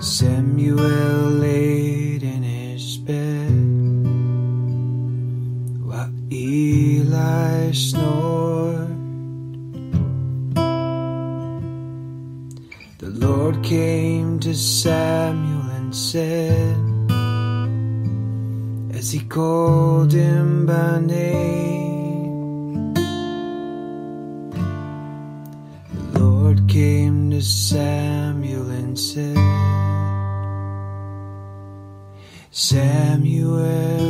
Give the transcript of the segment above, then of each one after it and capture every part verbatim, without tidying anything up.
Samuel laid in his bed while Eli snored. The Lord came to Samuel and said, as he called him by name, the Lord came to Samuel and said, Samuel,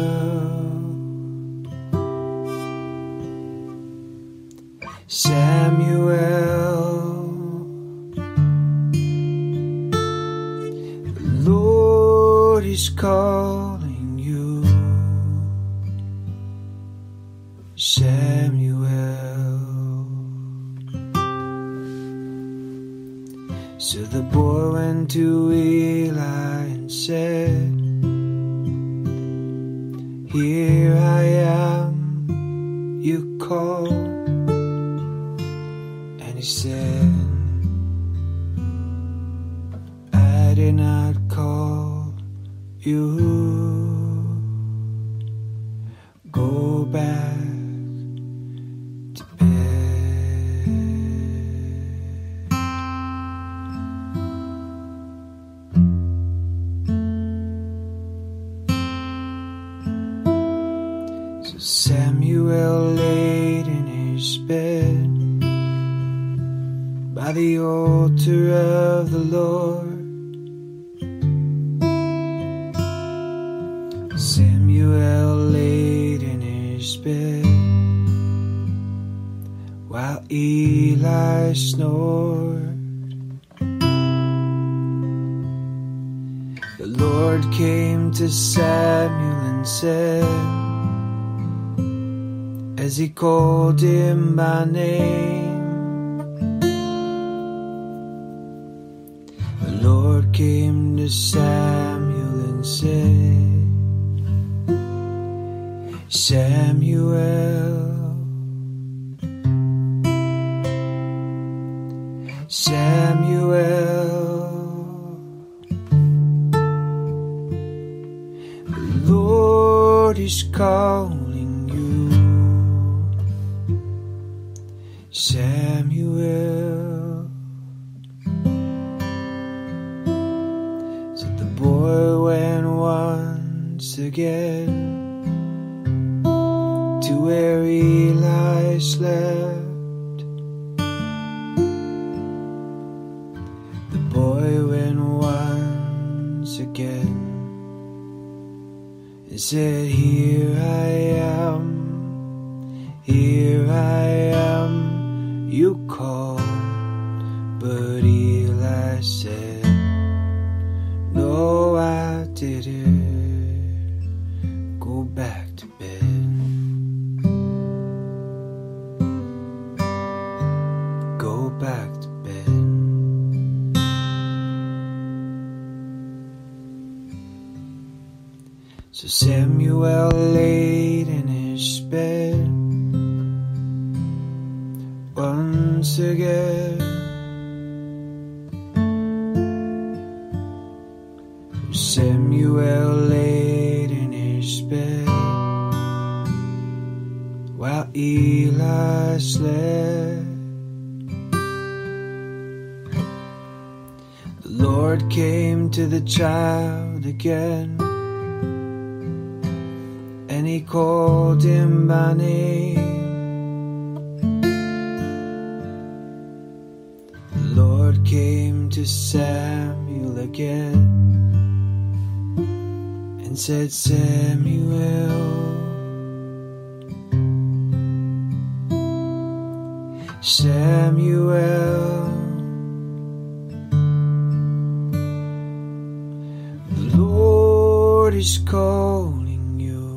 Samuel, the Lord is calling you, Samuel. So the boy went to Eli and said, here I am, you called. And he said, I did not call you. Go back to bed. So Samuel laid in his bed by the altar of the Lord. Samuel laid in his bed while Eli snored. The Lord came to Samuel and said, as he called him by name, the Lord came to Samuel and said, Samuel, Samuel, the Lord is calling you, Samuel. So the boy went once again to where Eli slept. The boy went once again and said, here I am, here I am, you called. But Eli said, no, I didn't. Go back to bed. Go back to bed. So Samuel laid in his bed once again. Samuel laid in his bed while Eli slept. The Lord came to the child again, and he called him by name. The Lord came to Samuel again and said, Samuel, Samuel, the Lord is calling you,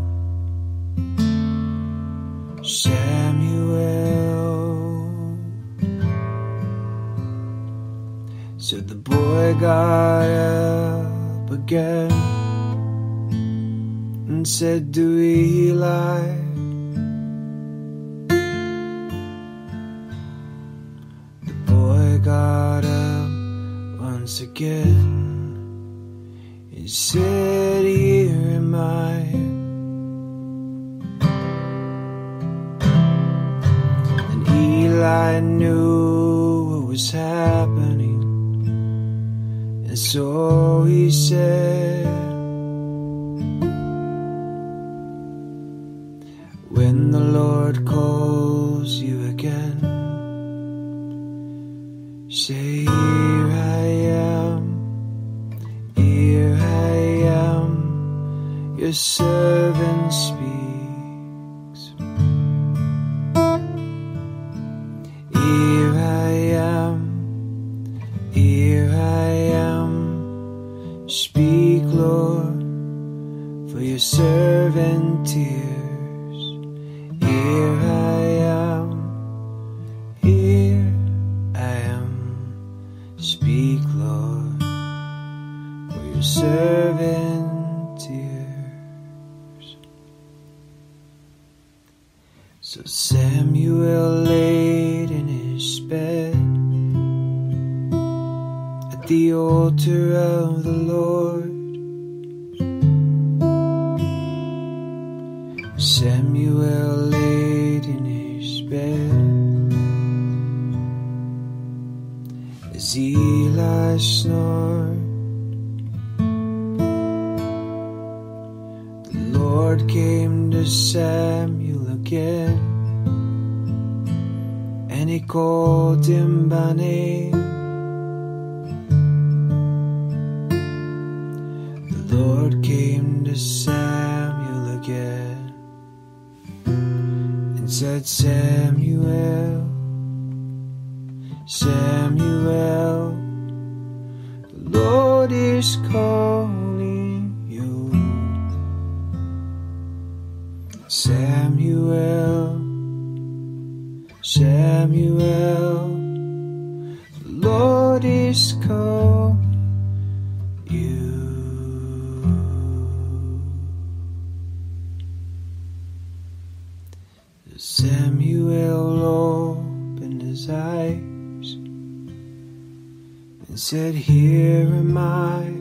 Samuel. So the boy got up again and said to Eli, the boy got up once again said, here am I. And Eli knew what was happening, and so he said, when the Lord calls you again, say, here I am, here I am, your servant speaks. Here I am, here I am, speak, Lord, for your servant hears. Here I am, here I am, speak, Lord, for your servant hears. So Samuel laid in his bed at the altar of the Lord. Samuel laid in his bed as Eli snored. The Lord came to Samuel again, and he called him by name. The Lord came to Samuel again and said, Samuel, Samuel, the Lord is calling you. Samuel, Samuel, the Lord is calling you. Samuel opened his eyes and said, here am I.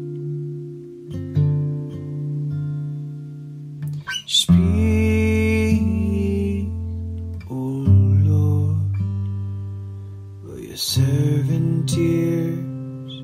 Speak, O Lord, for your servant hears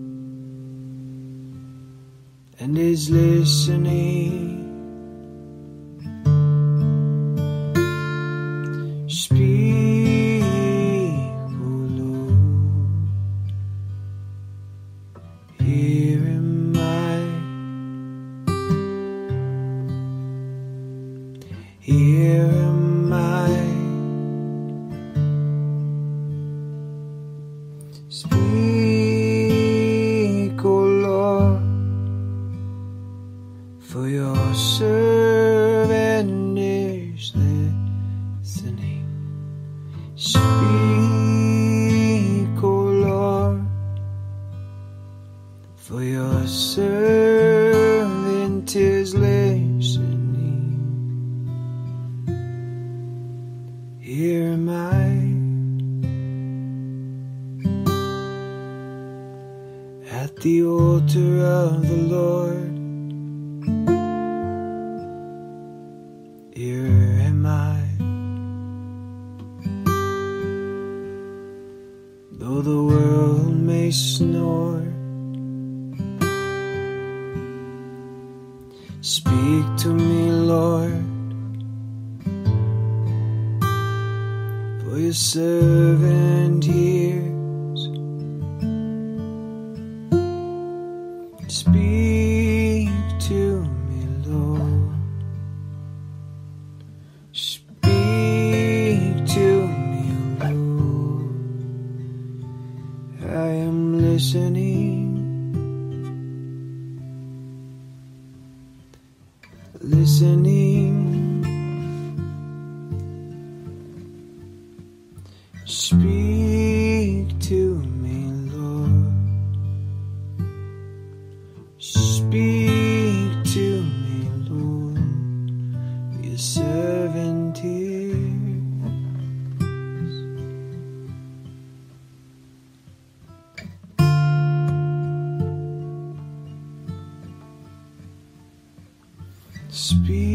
and is listening. Speak, O Lord, here am I, here am I. Speak, O Lord, for your servant is listening. Speak, O Lord, for your servant is listening. Here am I, at the altar of the Lord. Here am I. Though the world may snore, speak to me, Lord, for your servant hears. Speak to me, Lord. Speak to me, Lord. I am listening, listening. Speak to me, Lord. Speak to me, Lord. Your servant hears. speak.